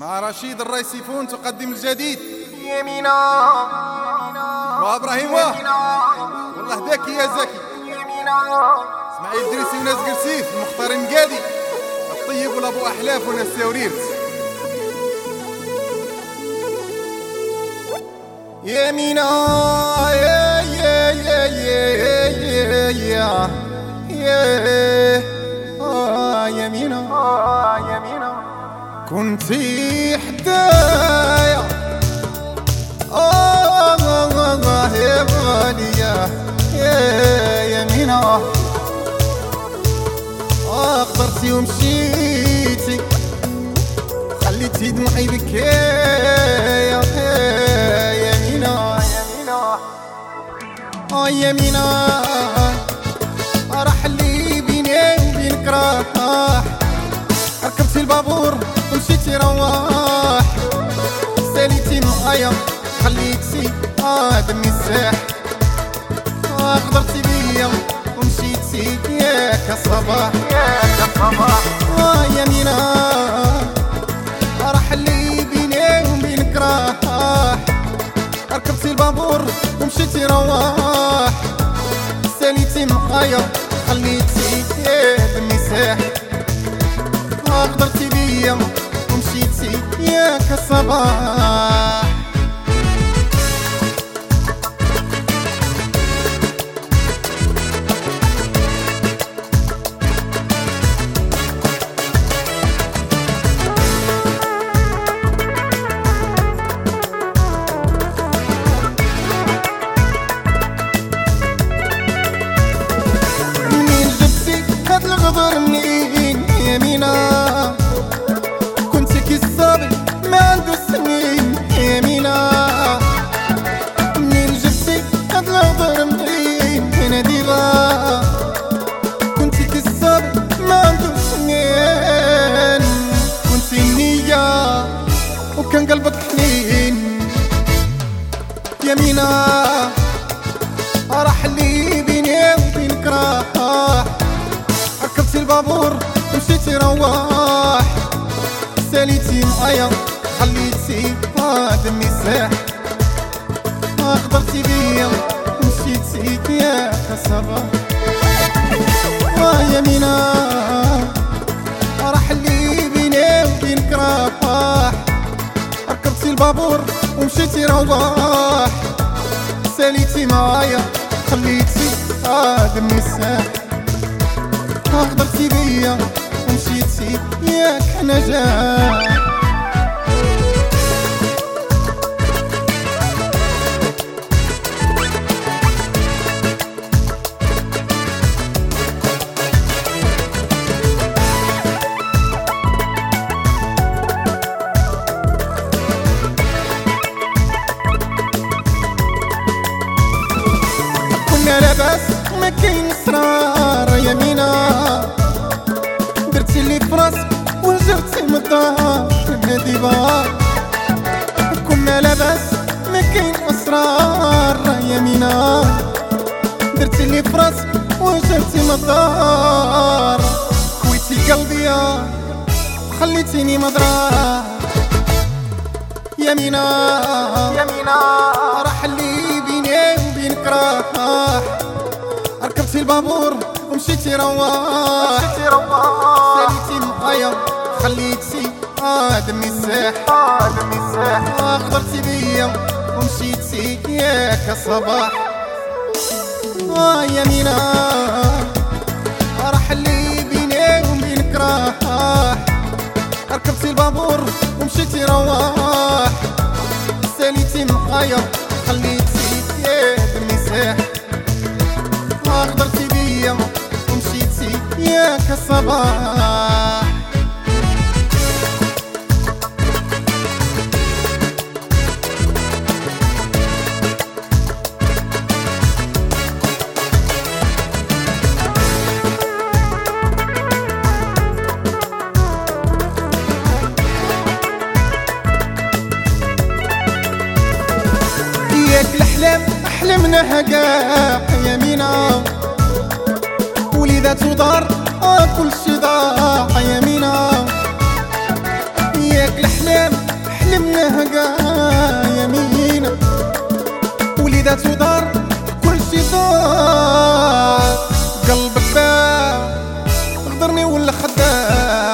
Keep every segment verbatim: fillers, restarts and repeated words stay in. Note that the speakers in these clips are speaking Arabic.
مع رشيد الريسيفون تقدم الجديد يمينا وابراهيم واه والله ذكي يا زكي اسماعيل الدريسي وناس قرسيف المختار المقادي الطيب والابو احلاف وناس ساوريرت يمينا يا يا يا يا يا يا يا آه يمينا آه يمينا كنتي حدايا آه آه يا غالية يا يمينا آه اخترتي ومشيتي خليتي دموعي بكايا يا يمينا يمينا آه يمينا راح اللي بيني وبينك راح ركبتي البابور ومشيتي رواح ساليتي معايا خليتي آه دمي الساح آه غدرتي بيا ومشيتي ياك الصباح ياك الصباح آه يمينا راح اللي بيني وبينك راح ركبتي البابور ومشيتي رواح ساليتي معايا خليتي يا دمي ساح غدرتي بيا ومشيتي ياك الصباح منين جبتي هاد الغدر منين يمينا كنت كي الصبي ما عنده سنين يمينا منين جبتي هاد الغدر منين هنا ديغا كنت كي الصبي ما عنده سنين كنت النية وكان قلبك حنين يمينا راح اللي بيني وبينك راح ركبتي البابور ومشيتي رواح ساليتي معايا خليتي آه دمي ساح آه غدرتي بيا ومشيتي ياك الصباح آه يمينا راح اللي بيني وبينك راح ركبتي البابور ومشيتي رواح ساليتي معايا خليتي آه دمي ساح آه غدرتي بيا ومشيتي ياك نجاح كنا لاباس ما كاين اسرار يمينا درتي اللي فراسك وجرتي من الدار هادي بار كنا لاباس ما كاين اسرار يمينا درتي اللي فراسك وجرتي من الدار كويتي قلبي وخليتيني مضرار يمينا يمينا راح اللي بيني وبينك راح ركبتي البابور ومشيتي رواح ساليتي معايا خليتي آه دمي ساح آه دمي ساح آه غدرتي بيا ومشيتي ياك الصباح آه يمينا راح اللي بيني وبينك راح ركبتي البابور ومشيتي رواح ساليتي معايا خليتي يا دمي ساح آه غدرتي بيا ومشيتي ياك الصباح ياك الأحلام أحلمناها كاع يمينا ولذا تدار آه كل شي ضاع يمينا ياك الأحلام وليدات ودار كلشي دار. قلبك باع غدرني ولا خداع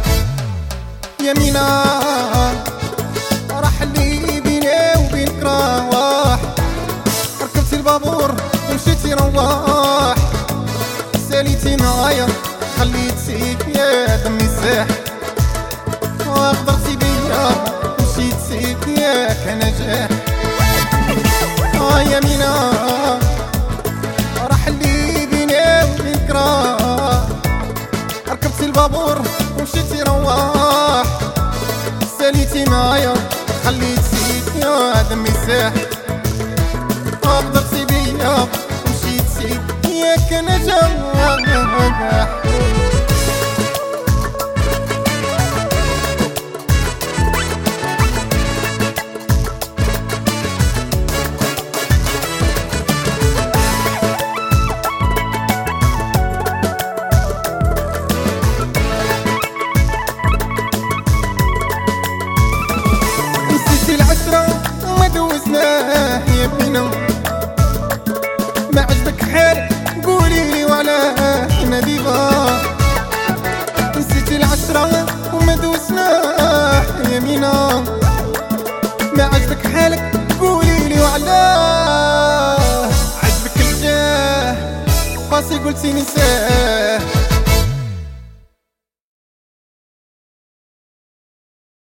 يمينة، راح اللي بيني وبينك رواح. ركبتي البابور ومشيتي رواح، ساليتي معايا خليتيك يا دمي ساح. وغدرتي بيا ومشيتيك ياك نجاح. آه يمينة راح اللي بيني وبينك راه. ركبتي البابور ومشيتي رواح، ساليتي معايا خليتيك يا دمي ساح. غدرتي بيا ومشيتي ياك نجاح. العشرة وما دوزناه يا بنينا، ما عجبك حالي قوليلي وعلاه نديفا. نسيتي العشرة وما دوزناه يا مينا، ما عجبك حالك قوليلي وعلاه. عجبك الجاه قاسي قلتي نساه،